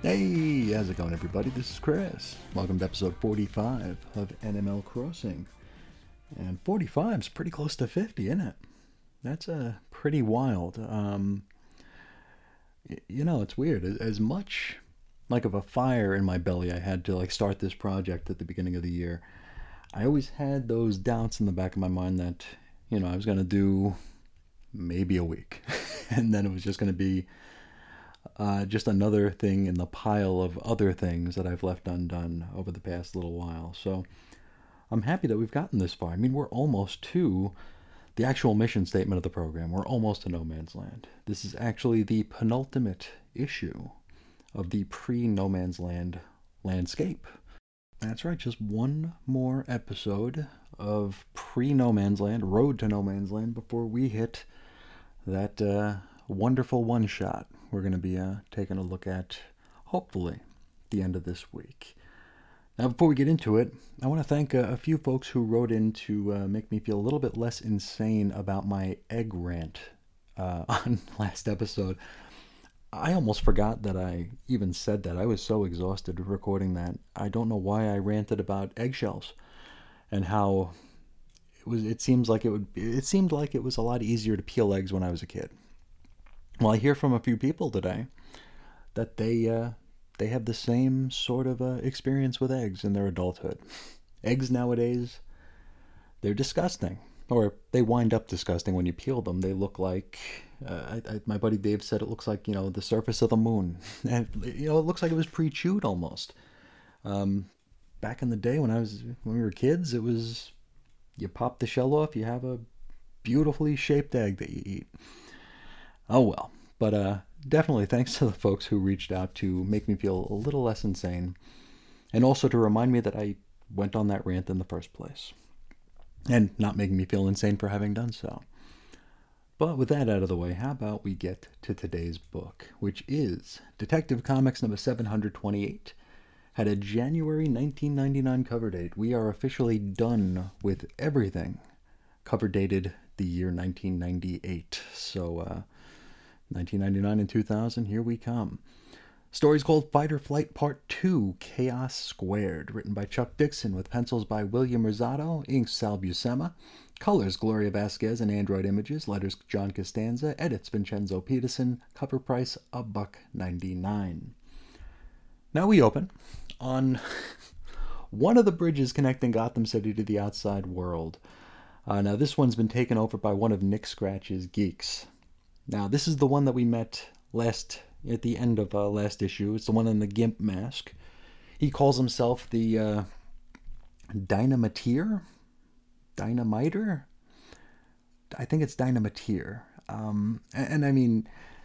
Hey, how's it going, everybody? This is Chris. Welcome to episode 45 of NML Crossing. And 45 is pretty close to 50, isn't it? That's pretty wild. It's weird. As much like of a fire in my belly I had to start this project at the beginning of the year, I always had those doubts in the back of my mind that, I was going to do maybe a week. And then it was just going to be just another thing in the pile of other things that I've left undone over the past little while. So I'm happy that we've gotten this far. I mean, we're almost to the actual mission statement of the program. We're almost to No Man's Land. This is actually the penultimate issue of the pre-No Man's Land landscape. That's right, just one more episode of pre-No Man's Land, Road to No Man's Land, before we hit that wonderful one-shot we're going to be taking a look at, hopefully, the end of this week. Now, before we get into it, I want to thank a few folks who wrote in to make me feel a little bit less insane about my egg rant on last episode. I almost forgot that I even said that. I was so exhausted recording that. I don't know why I ranted about eggshells and how it seemed like it was a lot easier to peel eggs when I was a kid. Well, I hear from a few people today that they have the same sort of experience with eggs in their adulthood. Eggs nowadays, they're disgusting, or they wind up disgusting when you peel them. They look like, my buddy Dave said, it looks like the surface of the moon, and it looks like it was pre-chewed almost. Back in the day when we were kids, it was you pop the shell off, you have a beautifully shaped egg that you eat. Oh well, but definitely thanks to the folks who reached out to make me feel a little less insane, and also to remind me that I went on that rant in the first place, and not making me feel insane for having done so. But with that out of the way, how about we get to today's book, which is Detective Comics number 728. Had a January 1999 cover date. We are officially done with everything cover dated the year 1998. So, 1999 and 2000, here we come. Story's called Fight or Flight Part 2, Chaos Squared, written by Chuck Dixon with pencils by William Rosado, inks Sal Buscema, colors Gloria Vasquez and Android Images, letters John Costanza, edits Vincenzo Peterson, cover price $1.99. Now we open on one of the bridges connecting Gotham City to the outside world. Now this one's been taken over by one of Nick Scratch's geeks. Now, this is the one that we met at the end of last issue. It's the one in the GIMP mask. He calls himself the Dynamiteer? Dynamiter? I think it's Dynamiteer. And I mean,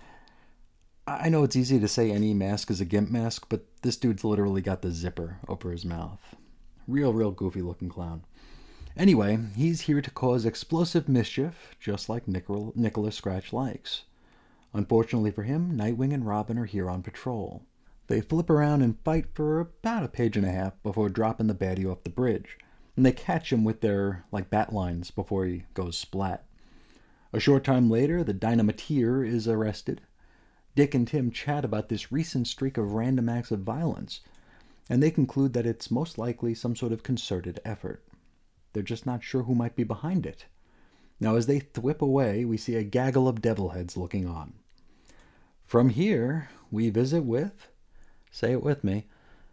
I know it's easy to say any mask is a GIMP mask, but this dude's literally got the zipper over his mouth. Real goofy looking clown. Anyway, he's here to cause explosive mischief, just like Nicholas Scratch likes. Unfortunately for him, Nightwing and Robin are here on patrol. They flip around and fight for about a page and a half before dropping the baddie off the bridge, and they catch him with their, bat lines before he goes splat. A short time later, the Dynamiteer is arrested. Dick and Tim chat about this recent streak of random acts of violence, and they conclude that it's most likely some sort of concerted effort. They're just not sure who might be behind it. Now, as they thwip away, we see a gaggle of devil heads looking on. From here, we visit with, say it with me,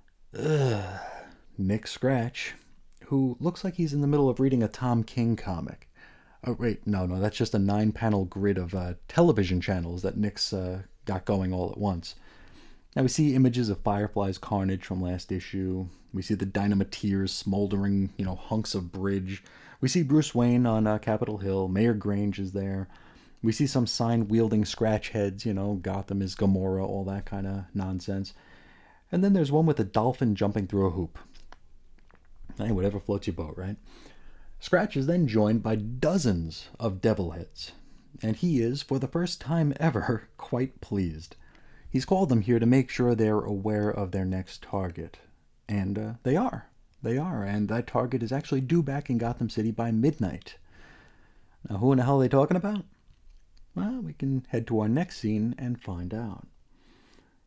Nick Scratch, who looks like he's in the middle of reading a Tom King comic. Oh, wait, no, that's just a 9-panel grid of television channels that Nick's got going all at once. Now we see images of Firefly's carnage from last issue. We see the Dynamiteers smoldering, hunks of bridge. We see Bruce Wayne on Capitol Hill. Mayor Grange is there. We see some sign-wielding scratch heads, Gotham is Gomorrah, all that kind of nonsense. And then there's one with a dolphin jumping through a hoop. Hey, whatever floats your boat, right? Scratch is then joined by dozens of devil heads. And he is, for the first time ever, quite pleased. He's called them here to make sure they're aware of their next target. And they are. They are. And that target is actually due back in Gotham City by midnight. Now, who in the hell are they talking about? Well, we can head to our next scene and find out.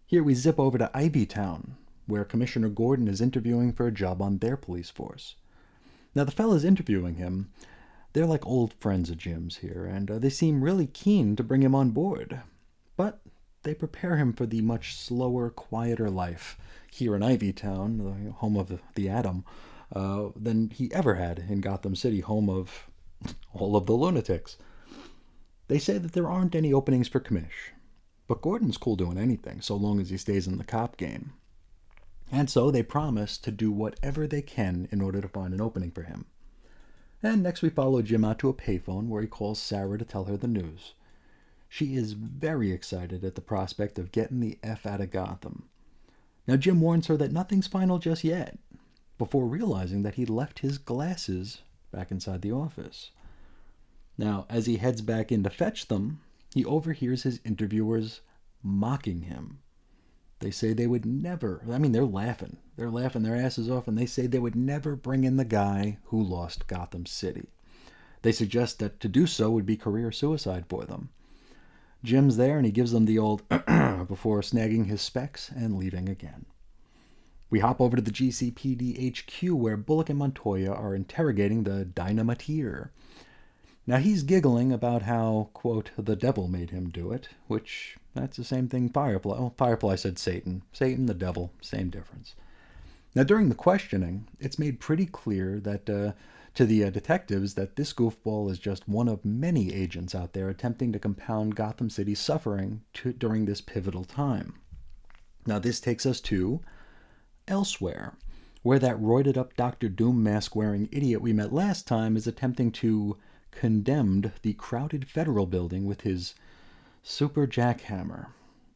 Here we zip over to Ivytown, where Commissioner Gordon is interviewing for a job on their police force. Now, the fellas interviewing him, they're like old friends of Jim's here, and they seem really keen to bring him on board. But they prepare him for the much slower, quieter life here in Ivytown, the home of the Atom, than he ever had in Gotham City, home of all of the lunatics. They say that there aren't any openings for commish, but Gordon's cool doing anything so long as he stays in the cop game. And so they promise to do whatever they can in order to find an opening for him. And next we follow Jim out to a payphone where he calls Sarah to tell her the news. She is very excited at the prospect of getting the F out of Gotham. Now Jim warns her that nothing's final just yet, before realizing that he'd left his glasses back inside the office. Now, as he heads back in to fetch them, he overhears his interviewers mocking him. They say they would never, they're laughing. They're laughing their asses off, and they say they would never bring in the guy who lost Gotham City. They suggest that to do so would be career suicide for them. Jim's there, and he gives them the old before snagging his specs and leaving again. We hop over to the GCPD HQ, where Bullock and Montoya are interrogating the Dynamiteer. Now, he's giggling about how, quote, the devil made him do it, which, that's the same thing Firefly. Oh, Firefly said Satan. Satan, the devil, same difference. Now, during the questioning, it's made pretty clear that to the detectives that this goofball is just one of many agents out there attempting to compound Gotham City's suffering during this pivotal time. Now, this takes us to elsewhere, where that roided-up Dr. Doom mask-wearing idiot we met last time is attempting to condemn the crowded federal building with his super jackhammer.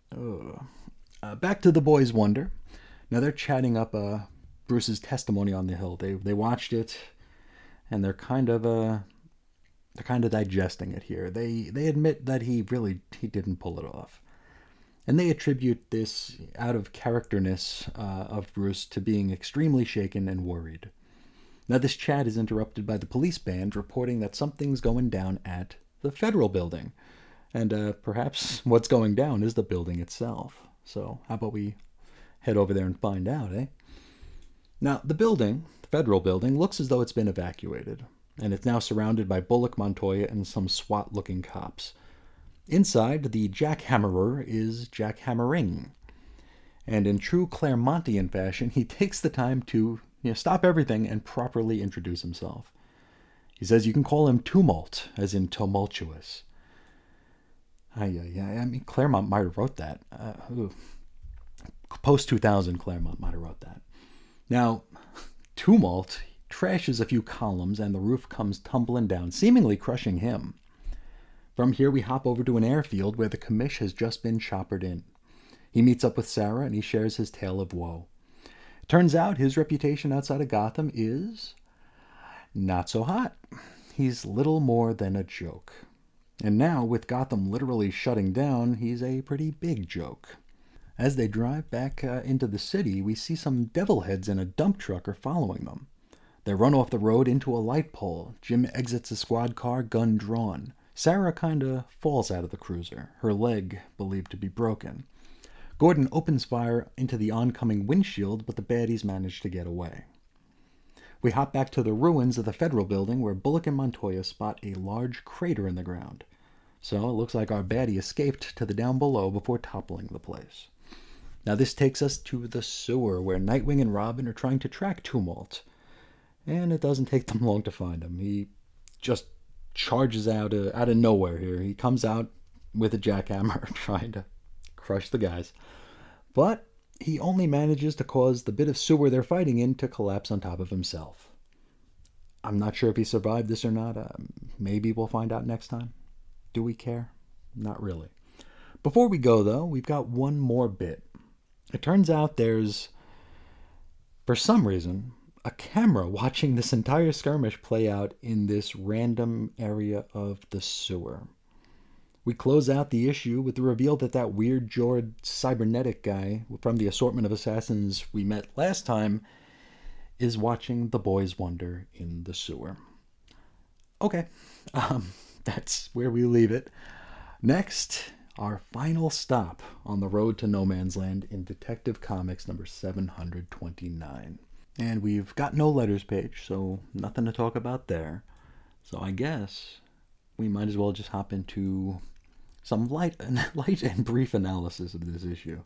Back to the boys' wonder. Now they're chatting up Bruce's testimony on the Hill. They watched it, and they're kind of digesting it here. They admit that he didn't pull it off, and they attribute this out of characterness of Bruce to being extremely shaken and worried. Now this chat is interrupted by the police band reporting that something's going down at the federal building, and perhaps what's going down is the building itself. So how about we head over there and find out, eh? Now, the federal building, looks as though it's been evacuated, and it's now surrounded by Bullock, Montoya, and some SWAT-looking cops. Inside, the jackhammerer is jackhammering, and in true Claremontian fashion, he takes the time to stop everything and properly introduce himself. He says you can call him Tumult, as in tumultuous. Claremont might have wrote that. Post-2000, Claremont might have wrote that. Now, Tumult trashes a few columns and the roof comes tumbling down, seemingly crushing him. From here, we hop over to an airfield where the commish has just been choppered in. He meets up with Sarah and he shares his tale of woe. Turns out his reputation outside of Gotham is not so hot. He's little more than a joke. And now, with Gotham literally shutting down, he's a pretty big joke. As they drive back into the city, we see some devil heads in a dump truck are following them. They run off the road into a light pole. Jim exits the squad car, gun drawn. Sarah kinda falls out of the cruiser, her leg believed to be broken. Gordon opens fire into the oncoming windshield, but the baddies manage to get away. We hop back to the ruins of the federal building where Bullock and Montoya spot a large crater in the ground. So it looks like our baddie escaped to the down below before toppling the place. Now this takes us to the sewer where Nightwing and Robin are trying to track Tumult. And it doesn't take them long to find him. He just charges out of nowhere here. He comes out with a jackhammer trying to crush the guys. But he only manages to cause the bit of sewer they're fighting in to collapse on top of himself. I'm not sure if he survived this or not. Maybe we'll find out next time. Do we care? Not really. Before we go, though, we've got one more bit. It turns out there's, for some reason, a camera watching this entire skirmish play out in this random area of the sewer. We close out the issue with the reveal that weird-jawed cybernetic guy from the assortment of assassins we met last time is watching the boys wonder in the sewer. Okay, that's where we leave it. Next, our final stop on the road to No Man's Land in Detective Comics number 729. And we've got no letters page, so nothing to talk about there. So I guess we might as well just hop into some light and brief analysis of this issue.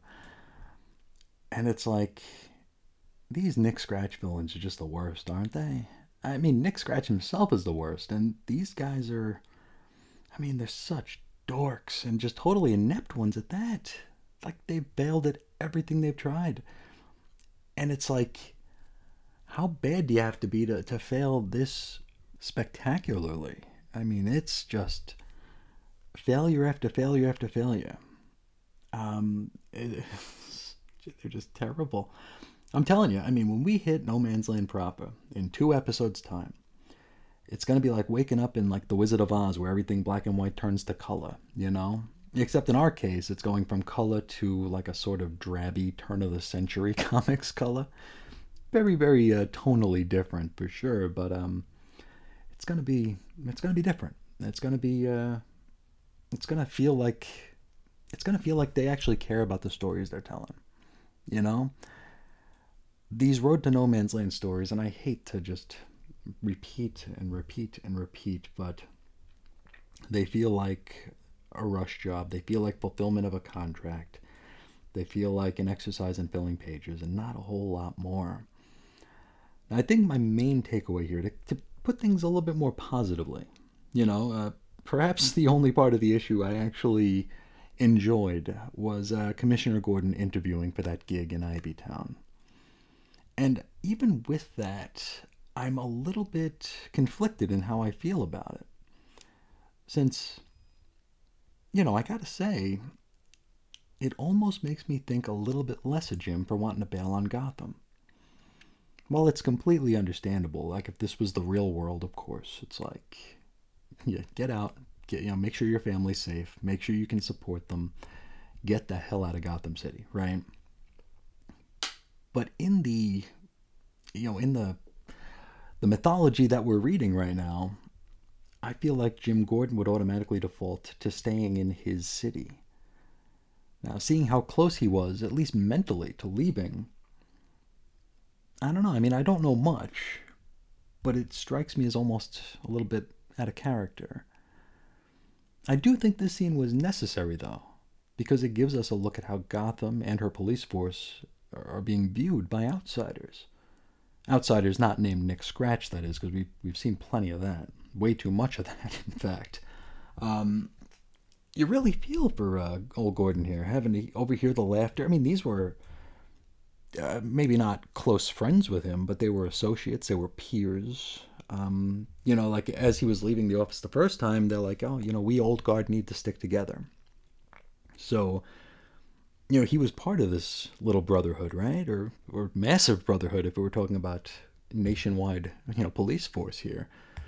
And it's like, these Nick Scratch villains are just the worst, aren't they? I mean, Nick Scratch himself is the worst, and these guys are, I mean, they're such dorks and just totally inept ones at that. Like, they've failed at everything they've tried. And it's like, how bad do you have to be to fail this spectacularly? I mean, it's just failure after failure after failure. They're just terrible. I'm telling you, I mean, when we hit No Man's Land proper in 2 episodes' time, it's going to be like waking up in like The Wizard of Oz where everything black and white turns to color, you know? Except in our case, it's going from color to like a sort of drabby turn-of-the-century comics color. Very, very tonally different for sure, but it's going to be different. It's going to feel like they actually care about the stories they're telling, you know? These Road to No Man's Land stories, and I hate to just repeat and repeat and repeat, but they feel like a rush job. They feel like fulfillment of a contract. They feel like an exercise in filling pages and not a whole lot more. Now, I think my main takeaway here, to put things a little bit more positively, you know, perhaps the only part of the issue I actually enjoyed was Commissioner Gordon interviewing for that gig in Ivytown. And even with that, I'm a little bit conflicted in how I feel about it. Since, you know, I gotta say, it almost makes me think a little bit less of Jim for wanting to bail on Gotham. Well, it's completely understandable. Like, if this was the real world, of course, it's like, yeah, get out, make sure your family's safe, make sure you can support them, get the hell out of Gotham City, right? But in the mythology that we're reading right now, I feel like Jim Gordon would automatically default to staying in his city. Now, seeing how close he was, at least mentally, to leaving, I don't know. I mean, I don't know much, but it strikes me as almost a little bit out of character. I do think this scene was necessary, though, because it gives us a look at how Gotham and her police force are being viewed by outsiders. Outsiders not named Nick Scratch, that is, because we've seen plenty of that. Way too much of that, in fact. You really feel for old Gordon here, having to overhear the laughter. I mean, these were maybe not close friends with him, but they were associates, they were peers. You know, like as he was leaving the office the first time, they're like, oh, you know, we old guard need to stick together. So, you know, he was part of this little brotherhood, right? Or massive brotherhood if we were talking about nationwide, you know, police force here.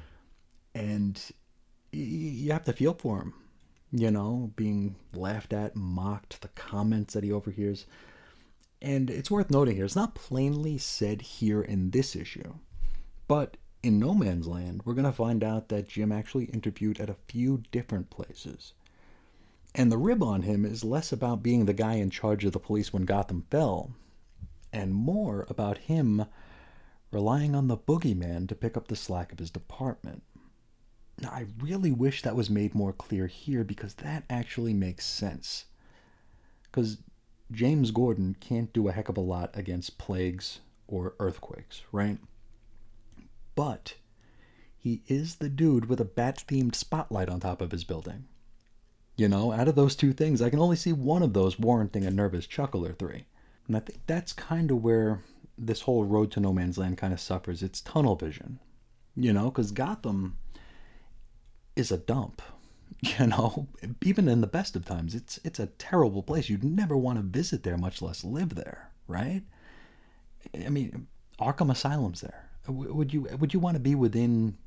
And you have to feel for him, you know, being laughed at, mocked, the comments that he overhears. And it's worth noting here, it's not plainly said here in this issue, but in No Man's Land, we're going to find out that Jim actually interviewed at a few different places. And the rib on him is less about being the guy in charge of the police when Gotham fell, and more about him relying on the boogeyman to pick up the slack of his department. Now, I really wish that was made more clear here, because that actually makes sense. Because James Gordon can't do a heck of a lot against plagues or earthquakes, right? But he is the dude with a bat-themed spotlight on top of his building. You know, out of those two things, I can only see one of those warranting a nervous chuckle or three. And I think that's kind of where this whole Road to No Man's Land kind of suffers. It's tunnel vision. You know, because Gotham is a dump. You know, even in the best of times, it's a terrible place. You'd never want to visit there, much less live there, right? I mean, Arkham Asylum's there. Would you want to be within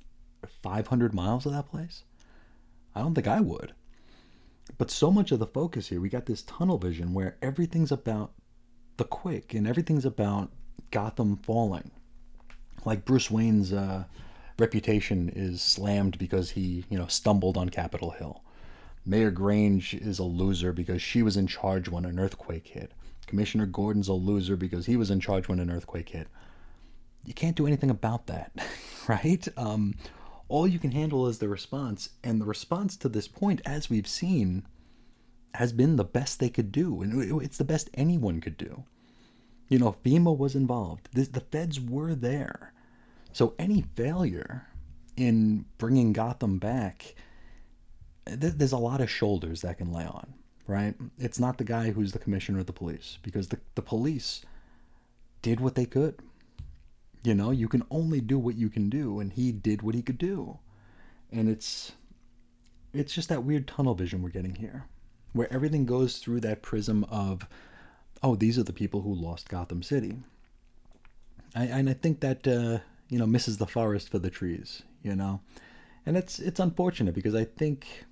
500 miles of that place? I don't think I would. But so much of the focus here, we got this tunnel vision where everything's about the quick and everything's about Gotham falling. Like Bruce Wayne's reputation is slammed because he, you know, stumbled on Capitol Hill. Mayor Grange is a loser because she was in charge when an earthquake hit. Commissioner Gordon's a loser because he was in charge when an earthquake hit. You can't do anything about that, right? All you can handle is the response, and the response to this point, as we've seen, has been the best they could do, and it's the best anyone could do. You know, FEMA was involved. The feds were there. So any failure in bringing Gotham back, there's a lot of shoulders that can lay on, right? It's not the guy who's the commissioner of the police, because the police did what they could. You know, you can only do what you can do, and he did what he could do. And it's just that weird tunnel vision we're getting here, where everything goes through that prism of, oh, these are the people who lost Gotham City. And I think that, misses the forest for the trees, you know? And it's unfortunate because I think,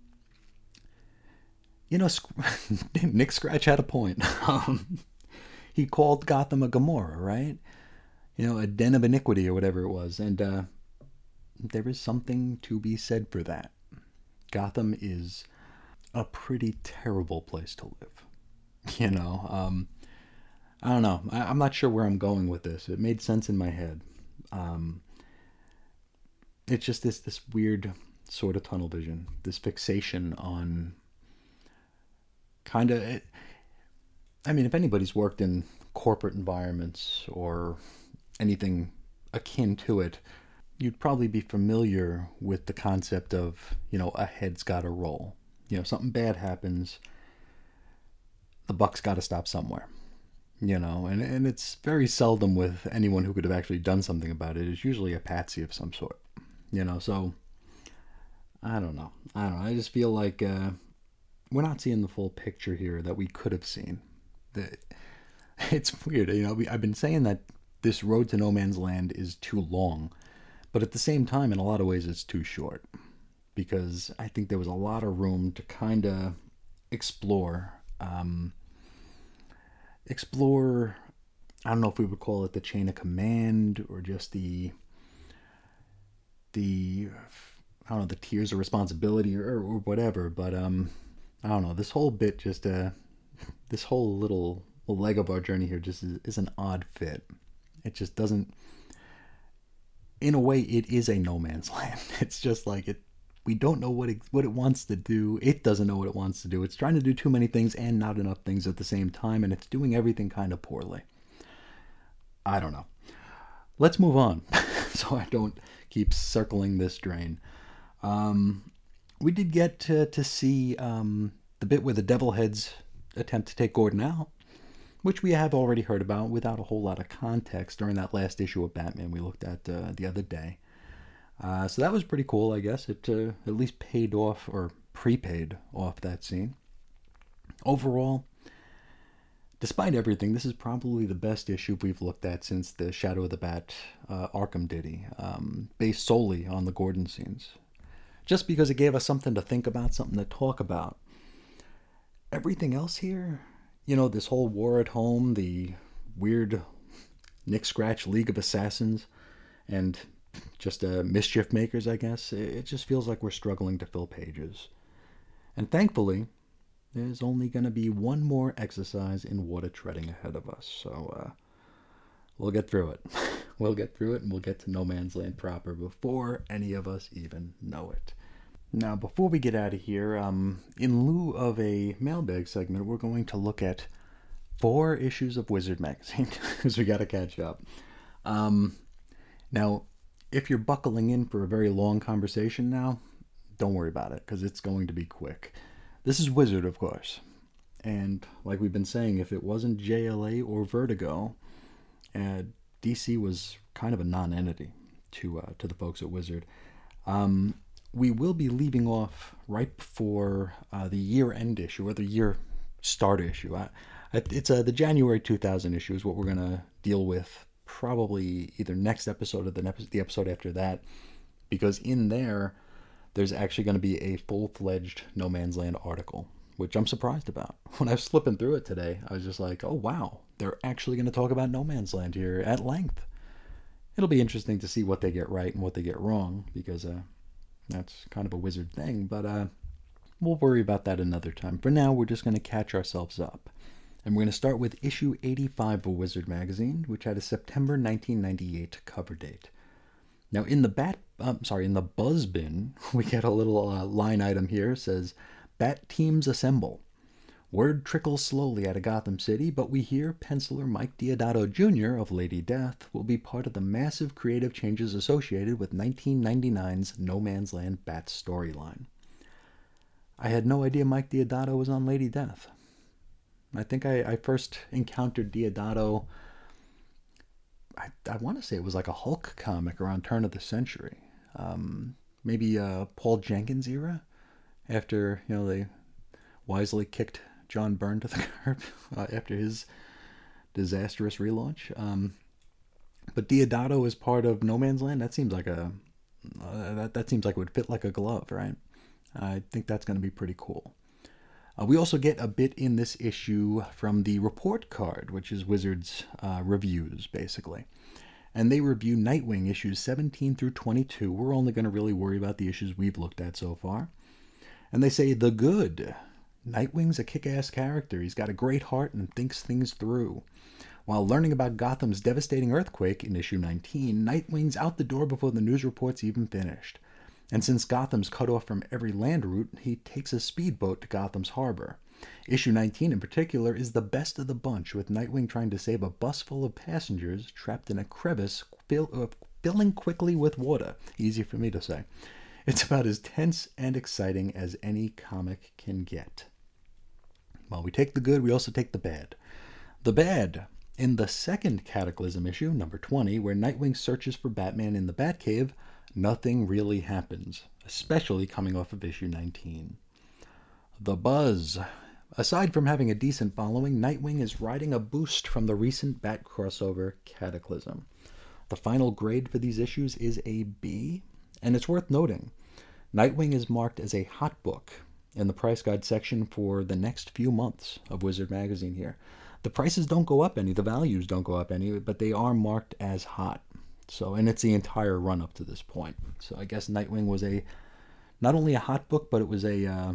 Nick Scratch had a point. He called Gotham a Gomorrah, right? A den of iniquity or whatever it was. And there is something to be said for that. Gotham is a pretty terrible place to live. I don't know. I'm not sure where I'm going with this. It made sense in my head. It's just this weird sort of tunnel vision, this fixation on if anybody's worked in corporate environments or anything akin to it, you'd probably be familiar with the concept of, a head's got to roll. Something bad happens, the buck's got to stop somewhere. And it's very seldom with anyone who could have actually done something about it. It's usually a patsy of some sort. So I don't know. I just feel like we're not seeing the full picture here that we could have seen. It's weird. I've been saying that this road to no man's land is too long, but at the same time, in a lot of ways, it's too short, because I think there was a lot of room to kind of explore. I don't know if we would call it the chain of command or just the tiers of responsibility or whatever, but I don't know, this whole bit just this whole little leg of our journey here just is an odd fit. It just doesn't, in a way, it is a no man's land. It's just like we don't know what it wants to do. It doesn't know what it wants to do. It's trying to do too many things and not enough things at the same time, and it's doing everything kind of poorly. I don't know. Let's move on so I don't keep circling this drain. We did get to see the bit where the Devilheads attempt to take Gordon out, which we have already heard about without a whole lot of context during that last issue of Batman we looked at the other day. So that was pretty cool, I guess. It at least paid off, or prepaid off, that scene. Overall, despite everything, this is probably the best issue we've looked at since the Shadow of the Bat Arkham ditty, based solely on the Gordon scenes. Just because it gave us something to think about, something to talk about. Everything else here, this whole war at home, the weird Nick Scratch League of Assassins, and just mischief makers, I guess, it just feels like we're struggling to fill pages. And thankfully, there's only going to be one more exercise in water treading ahead of us, so we'll get through it. We'll get through it, and we'll get to No Man's Land proper before any of us even know it. Now, before we get out of here, in lieu of a mailbag segment, we're going to look at 4 issues of Wizard magazine, because we got to catch up. Now, if you're buckling in for a very long conversation now, don't worry about it, because it's going to be quick. This is Wizard, of course. And like we've been saying, if it wasn't JLA or Vertigo, DC was kind of a non-entity to the folks at Wizard. We will be leaving off right before the year-end issue, or the year start issue. It's the January 2000 issue is what we're going to deal with, probably either next episode or the episode after that, because in there's actually going to be a full-fledged No Man's Land article, which I'm surprised about. When I was flipping through it today, I was just like, oh wow, they're actually going to talk about No Man's Land here at length. It'll be interesting to see what they get right and what they get wrong, because that's kind of a Wizard thing. But we'll worry about that another time. For now, we're just going to catch ourselves up. And we're going to start with issue 85 of Wizard Magazine, which had a September 1998 cover date. Now, in the Buzz Bin, we get a little line item here. It says, "Bat teams assemble. Word trickles slowly out of Gotham City, but we hear penciler Mike Deodato Jr. of Lady Death will be part of the massive creative changes associated with 1999's No Man's Land Bat storyline." I had no idea Mike Deodato was on Lady Death. I think I first encountered Deodato, I want to say it was like a Hulk comic around turn of the century. Maybe Paul Jenkins era, after they wisely kicked John Byrne to the curb after his disastrous relaunch. But Deodato is part of No Man's Land. That seems like that seems like it would fit like a glove, right? I think that's going to be pretty cool. We also get a bit in this issue from the report card, which is Wizards reviews, basically. And they review Nightwing issues 17 through 22. We're only going to really worry about the issues we've looked at so far. And they say, "The good. Nightwing's a kick-ass character. He's got a great heart and thinks things through. While learning about Gotham's devastating earthquake in issue 19, Nightwing's out the door before the news report's even finished. And since Gotham's cut off from every land route, he takes a speedboat to Gotham's harbor. Issue 19 in particular is the best of the bunch, with Nightwing trying to save a bus full of passengers trapped in a crevice filling quickly with water." Easy for me to say. It's about as tense and exciting as any comic can get. While we take the good, we also take the bad. The bad. In the second Cataclysm issue, number 20, where Nightwing searches for Batman in the Batcave, nothing really happens, especially coming off of issue 19. The buzz. Aside from having a decent following, Nightwing is riding a boost from the recent Bat crossover Cataclysm. The final grade for these issues is a B, and it's worth noting, Nightwing is marked as a hot book in the price guide section for the next few months of Wizard Magazine here. The prices don't go up any, the values don't go up any, but they are marked as hot. So, and it's the entire run up to this point. So I guess Nightwing was not only a hot book, but it was a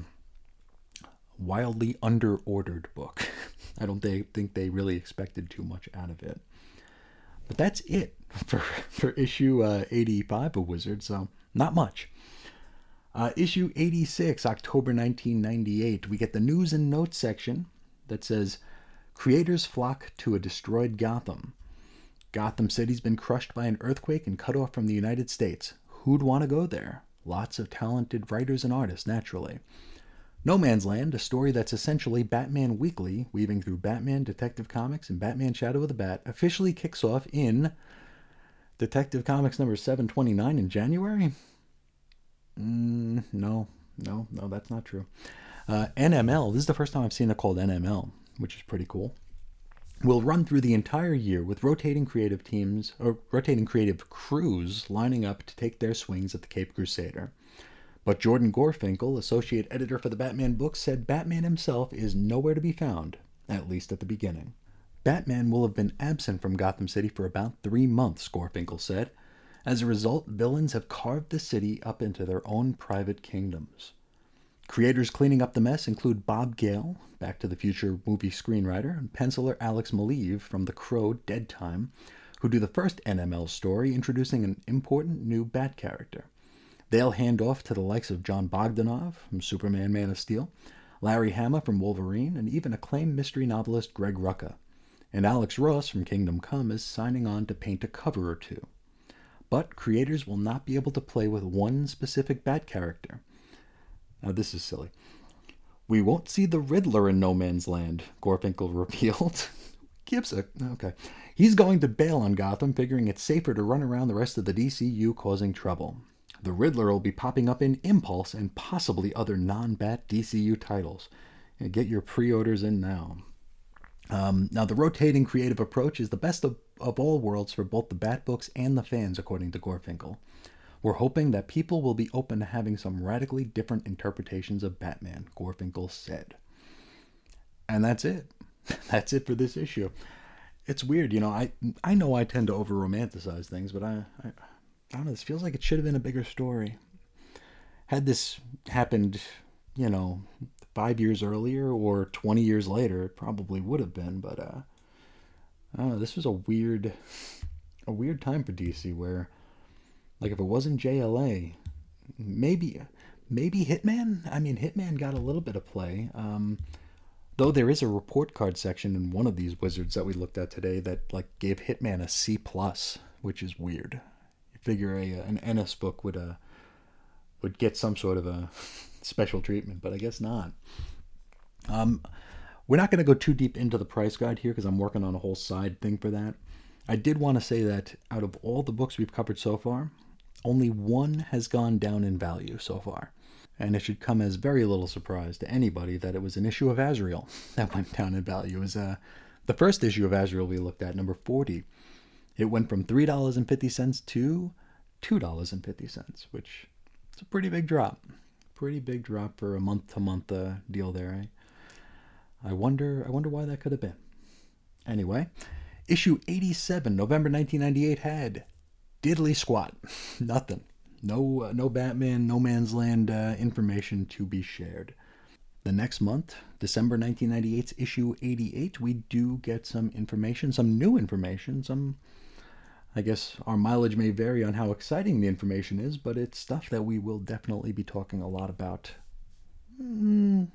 wildly under-ordered book. I don't think they really expected too much out of it. But that's it for issue 85 of Wizard, so not much. Issue 86, October 1998, we get the news and notes section that says, "Creators flock to a destroyed Gotham. Gotham City's been crushed by an earthquake and cut off from the United States. Who'd want to go there? Lots of talented writers and artists, naturally. No Man's Land, a story that's essentially Batman Weekly, weaving through Batman, Detective Comics, and Batman Shadow of the Bat, officially kicks off in Detective Comics number 729 in January?" No, that's not true. NML, this is the first time I've seen it called NML, which is pretty cool. Will run through the entire year with rotating creative crews lining up to take their swings at the Cape Crusader. But Jordan Gorfinkel, associate editor for the Batman books, said Batman himself is nowhere to be found, at least at the beginning. Batman will have been absent from Gotham City for about 3 months, Gorfinkel said. As a result, villains have carved the city up into their own private kingdoms. Creators cleaning up the mess include Bob Gale, Back to the Future movie screenwriter, and penciler Alex Maleev from The Crow Dead Time, who do the first NML story, introducing an important new Bat character. They'll hand off to the likes of John Bogdanove from Superman Man of Steel, Larry Hama from Wolverine, and even acclaimed mystery novelist Greg Rucka. And Alex Ross from Kingdom Come is signing on to paint a cover or two. But creators will not be able to play with one specific Bat character. Now this is silly. "We won't see the Riddler in No Man's Land," Gorfinkel revealed. Okay. "He's going to bail on Gotham, figuring it's safer to run around the rest of the DCU causing trouble. The Riddler will be popping up in Impulse and possibly other non-Bat DCU titles. Get your pre-orders in now." Now, the rotating creative approach is the best of all worlds for both the Bat books and the fans, according to Gorfinkel. "We're hoping that people will be open to having some radically different interpretations of Batman," Gorfinkel said. And that's it. That's it for this issue. It's weird, I know I tend to over-romanticize things, but I don't know, this feels like it should have been a bigger story. Had this happened, you know, 5 years earlier or 20 years later, it probably would have been. But I don't know. This was a weird time for DC where, like, if it wasn't JLA, maybe Hitman. I mean, Hitman got a little bit of play. Though there is a report card section in one of these wizards that we looked at today that like gave Hitman a C plus, which is weird. You figure an Ennis book would get some sort of a special treatment, but I guess not. We're not going to go too deep into the price guide here because I'm working on a whole side thing for that. I did want to say that out of all the books we've covered so far, only one has gone down in value so far. And it should come as very little surprise to anybody that it was an issue of Azrael that went down in value. It was the first issue of Azrael we looked at, number 40. It went from $3.50 to $2.50, which is a pretty big drop. Pretty big drop for a month-to-month deal there. I wonder why that could have been. Anyway, issue 87, November 1998 had diddly squat. Nothing. No Batman, No Man's Land information to be shared. The next month, December 1998's issue 88, we do get some information, some new information, I guess our mileage may vary on how exciting the information is, but it's stuff that we will definitely be talking a lot about in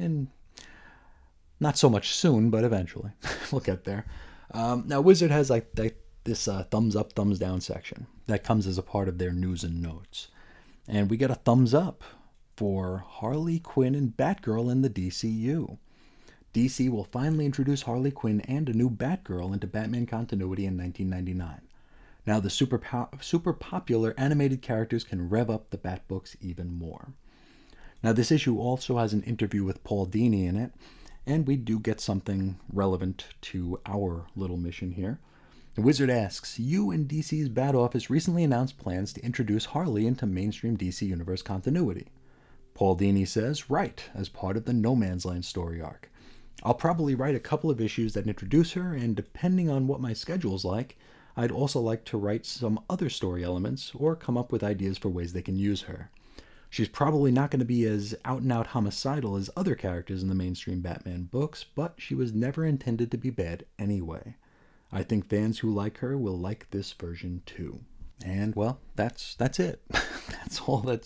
not so much soon, but eventually. We'll get there. Now, Wizard has like this thumbs up, thumbs down section that comes as a part of their news and notes. And we get a thumbs up for Harley Quinn and Batgirl in the DCU. DC will finally introduce Harley Quinn and a new Batgirl into Batman continuity in 1999. Now the super popular animated characters can rev up the Bat books even more. Now this issue also has an interview with Paul Dini in it, and we do get something relevant to our little mission here. The Wizard asks, you and DC's Bat Office recently announced plans to introduce Harley into mainstream DC Universe continuity. Paul Dini says, right, as part of the No Man's Land story arc. I'll probably write a couple of issues that introduce her, and depending on what my schedule's like, I'd also like to write some other story elements or come up with ideas for ways they can use her. She's probably not going to be as out-and-out homicidal as other characters in the mainstream Batman books, but she was never intended to be bad anyway. I think fans who like her will like this version too. And well, that's it. That's all that's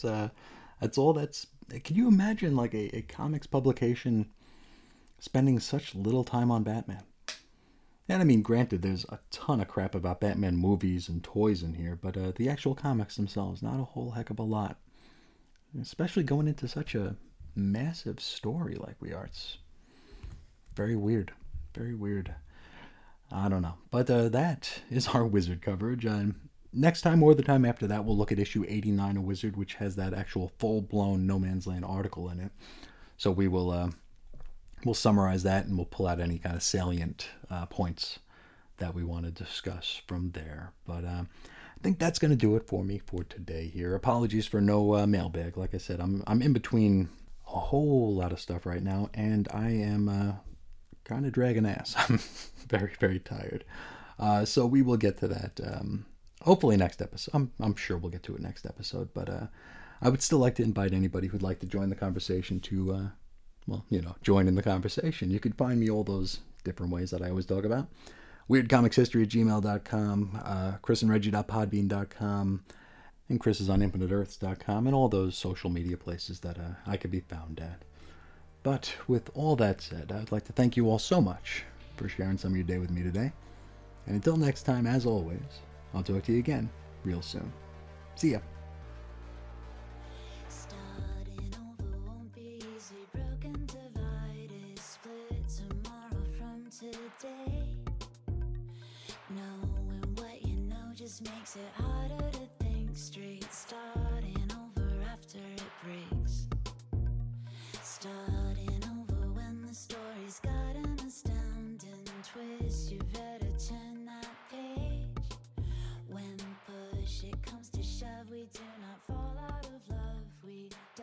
can you imagine like a comics publication spending such little time on Batman? And I mean, granted, there's a ton of crap about Batman movies and toys in here, but the actual comics themselves, not a whole heck of a lot. Especially going into such a massive story like we are. It's very weird. Very weird. I don't know. But that is our Wizard coverage. Next time or the time after that, we'll look at issue 89 of Wizard, which has that actual full-blown No Man's Land article in it. So we will we'll summarize that, and we'll pull out any kind of salient points that we want to discuss from there. But I think that's going to do it for me for today here. Apologies for no mailbag. Like I said, I'm in between a whole lot of stuff right now, and I am kind of dragging ass. I'm very, very tired. So we will get to that hopefully next episode. I'm sure we'll get to it next episode, but I would still like to invite anybody who'd like to join the conversation to, join in the conversation. You can find me all those different ways that I always talk about. WeirdComicsHistory@gmail.com, chrisandreggie.podbean.com, and Chris is on InfiniteEarths.com, and all those social media places that I could be found at. But with all that said, I'd like to thank you all so much for sharing some of your day with me today. And until next time, as always, I'll talk to you again real soon. See ya. Starting over won't be easy. Broken, divided, split tomorrow from today. Knowing what you know just makes it harder to think straight. Starting over after it breaks. Starting over when the story's got an astounding twist. You better turn that page. When push it comes to shove, we do not fall out of love. We